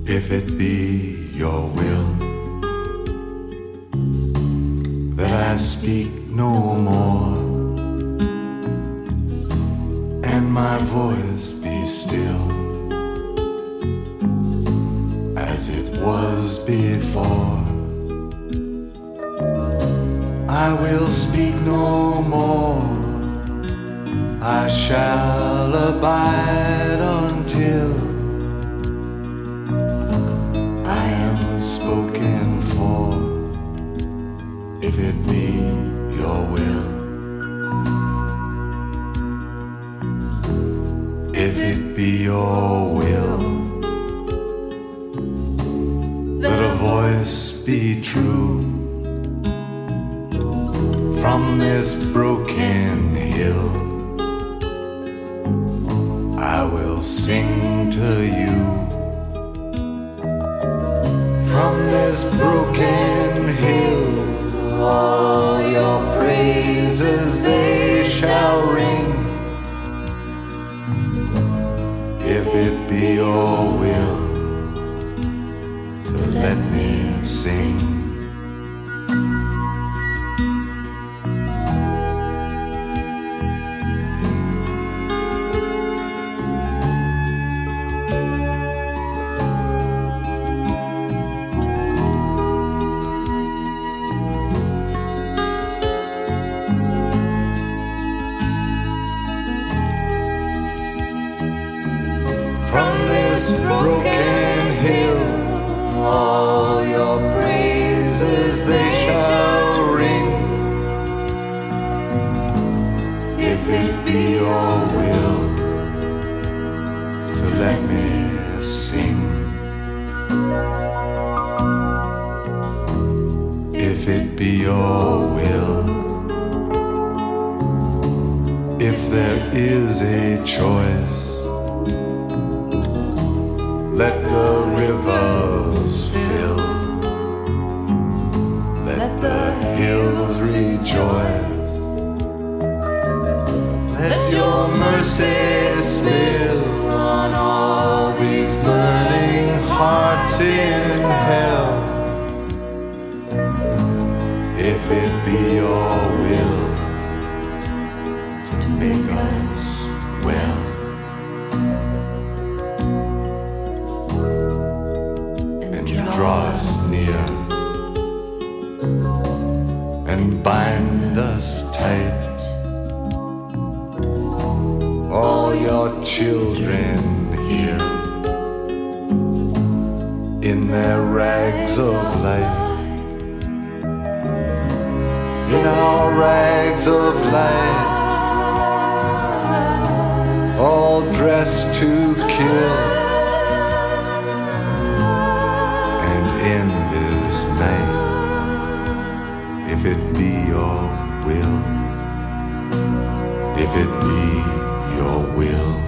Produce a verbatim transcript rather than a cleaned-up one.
If it be your will that I speak no more, and my voice be still as it was before, I will speak no more. I shall abide until I am spoken for. If it be your will, if it be your will that a voice be true from this broken hill, I will sing to you. From this broken hill, all your praises they shall ring. If it be your will to let me sing. From this broken hill, all your praises they shall ring. If it be your will to let me sing. If it be your will, if there is a choice, let the rivers fill, let the hills rejoice, let your mercy spill on all these burning hearts in hell. If it be your will to make us well, draw us near and bind us tight. All your children here in their rags of light, in our rags of light, all dressed to kill. In this night, if it be your will, if it be your will.